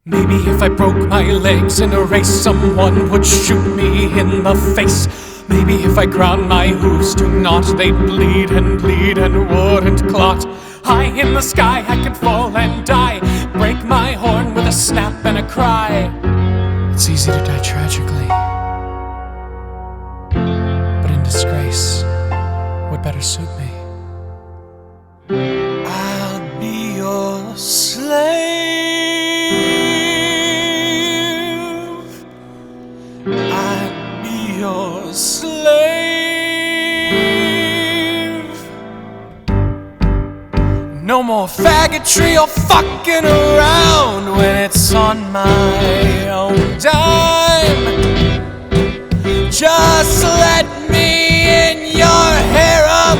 Maybe if I broke my legs in a race, someone would shoot me in the face. Maybe if I ground my hooves to naught, they'd bleed and wouldn't clot. High in the sky I could fall and die, break my horn with a snap and a cry. It's easy to die tragically, but in disgrace would better suit me. I'll be your slave. I'd be your slave. No more faggotry or fucking around when it's on my own dime. Just let me in your harem.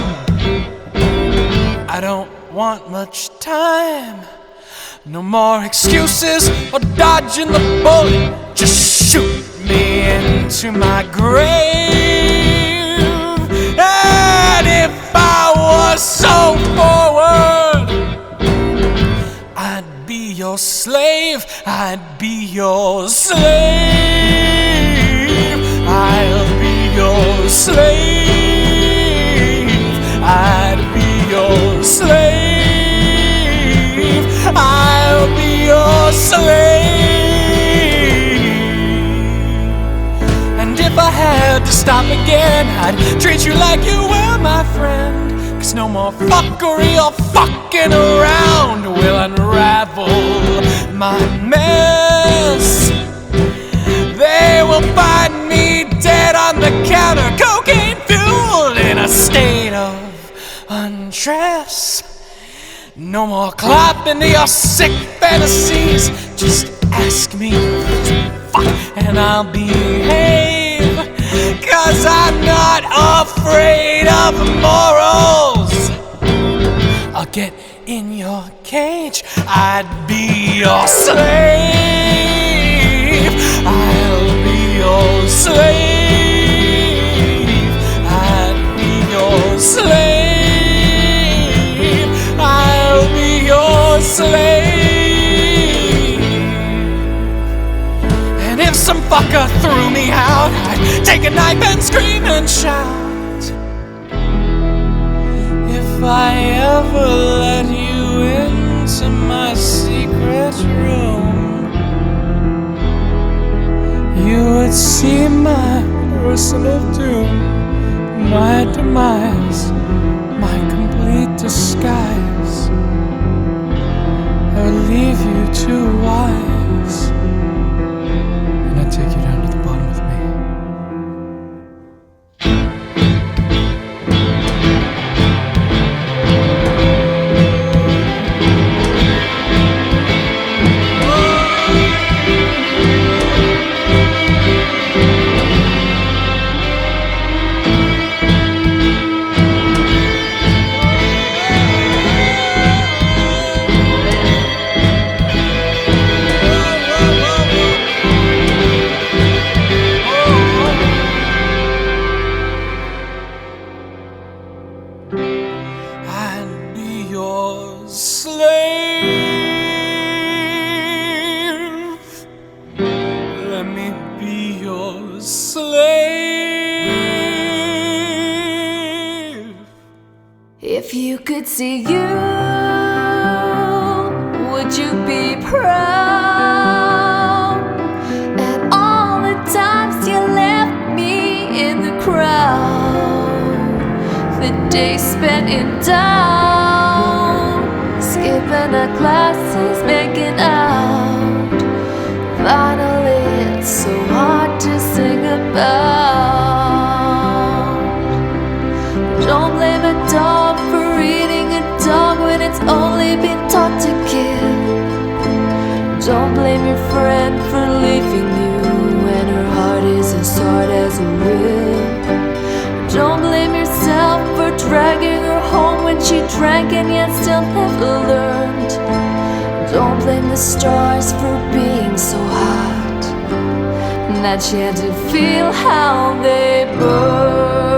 I don't want much time. No more excuses or dodging the bullet. Just shoot me into my grave. And if I was so forward, I'd be your slave. I'd be your slave. I'll be your slave. I'd be your slave. I'll be your slave. And if I had to stop again, I'd treat you like you were my friend. 'Cause no more fuckery or fucking around will unravel my mess. They will find me dead on the counter, cocaine fueled, in a state of undress. No more clapping to your sick fantasies. Just ask me to fuck and I'll behave. 'Cause I'm not afraid of morals. I'll get in your cage. I'd be your slave. I'll be your slave. I'd be your slave. Slave. And if some fucker threw me out, I'd take a knife and scream and shout. If I ever let you into my secret room, you would see my personal doom, my demise, my complete disguise. Or leave you too wise, and I'd take you down to the bottom with me. Your slave. Let me be your slave. If you could see you, would you be proud? At all the times you left me in the crowd, the days spent in doubt, skipping the classes, making out. Finally, it's so hard to sing about. Don't blame a dog for eating a dog when it's only been taught to kill. Don't blame your friend for leaving you when her heart is as hard as a will. Don't blame yourself for dragging her home when she drank and yet still never learned. Don't blame the stars for being so hot that she had to feel how they burn.